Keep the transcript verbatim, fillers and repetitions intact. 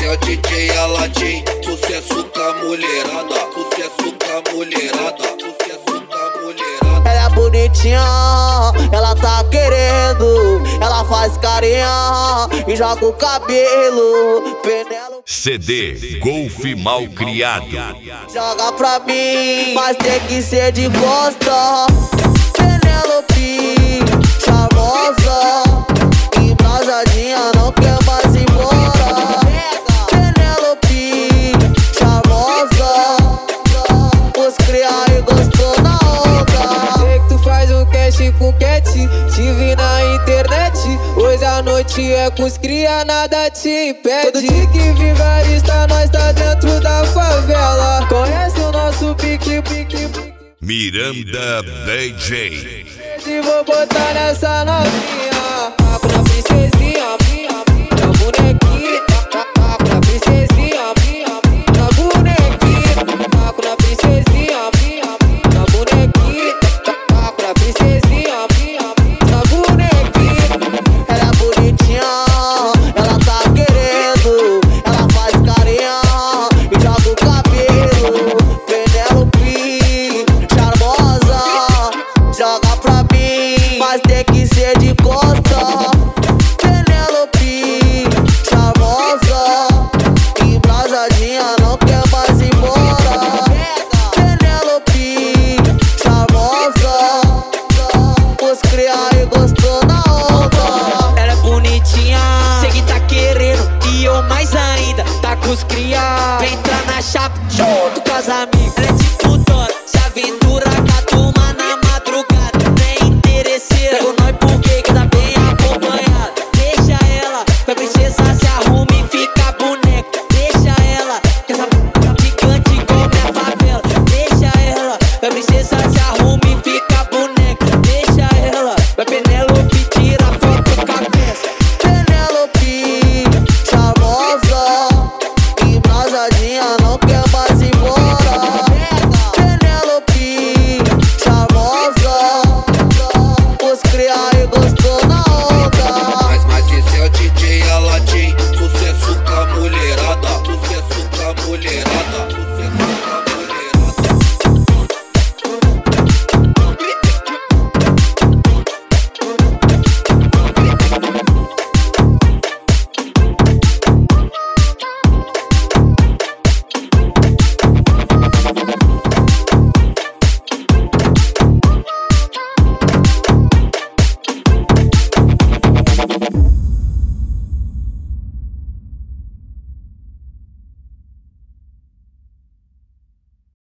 é o D J Aladim. Sucesso com a mulherada, sucesso com a mulherada, sucesso com a mulherada. Ela é bonitinha, ela tá querendo, ela faz carinha e joga o cabelo. Penelo C D Golf Mal Criado. joga pra mim, mas tem que ser de costa. Penelope, charmosa, embrasadinha, não quer mais ir embora. Penelope, charmosa, os cria e gostou na onda. Sei que tu faz um cash com cat, te vi na internet. Hoje a noite é com os cria, nada te impede. Todo dia que vigarista, nós tá dentro da favela. Conhece o nosso pique, pique, pique. Miranda D J. E vou botar nessa novinha, papo na princesinha, na bonequinha, papo na princesinha, na bonequinha, papo na princesinha, na bonequinha, papo na princesinha, na bonequinha. Ela é bonitinha, ela tá querendo, ela faz carinha e joga o cabelo. Penelope, charmosa, joga pra mim, mas tem que ser de costa. Penelope, charmosa, embrasadinha, não quer mais ir embora. Penelope, charmosa, os cria e gostou na onda. Ela é bonitinha, sei que tá querendo, e eu mais ainda, tá com os cria. Vem entrar na chapa junto com as amigas.